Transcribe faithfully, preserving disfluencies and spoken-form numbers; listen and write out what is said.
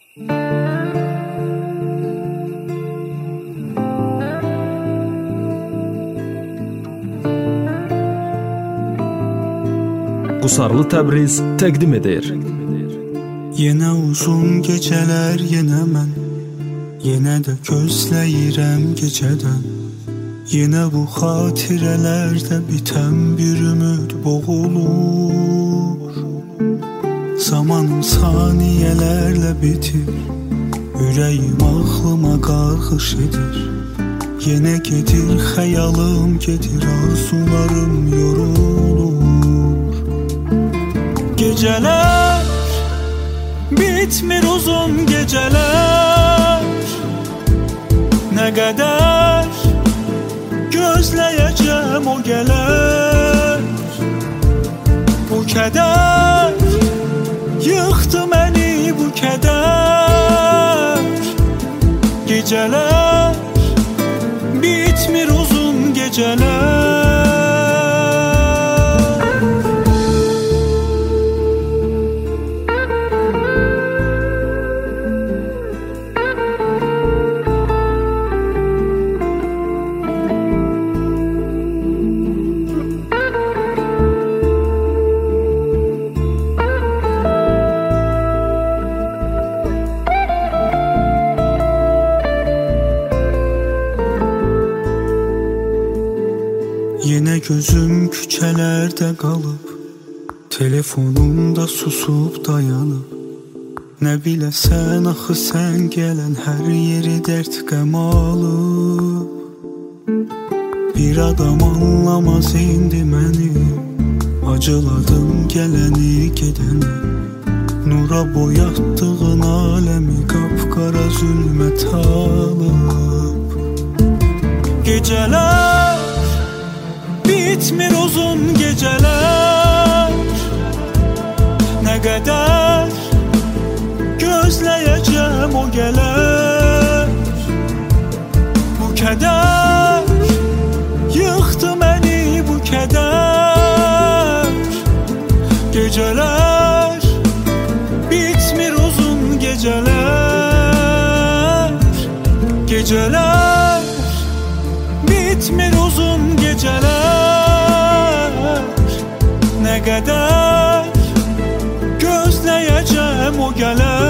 Qusarlı Təbriz təqdim edir. Yenə uzun gecələr, yenə mən, yenə də gözləyirəm gecədən. Yenə bu xatirələrdə bitən bir ümid boğulur. Zamanım saniyələrlə bitir, ürəyim ağlıma qarğış edir. Yenə gedir xəyalım, gedir arzularım yorulur. Geceler bitmir, uzun geceler. Ne kadar gözleyeceğim o gelir. Bu keder yıktı beni, bu keder. Geceler bitmir, uzun geceler. Yine gözüm küçelerde kalıp, telefonumda susup dayanıp. Ne bilesen axı sen gelen her yeri dert qəm alıb. Bir adam anlamaz indi məni, acıladım geleni gedeni. Nura boyatdığın alemi qapqara zülmət alıb. Geceler bitmir, uzun geceler. Ne kadar gözleyeceğim o gelir. Bu keder yıktı beni, bu keder. Geceler bitmir, uzun geceler. Geceler bitmir, uzun geceler. Ne kadar gözleyeceğim o gelir.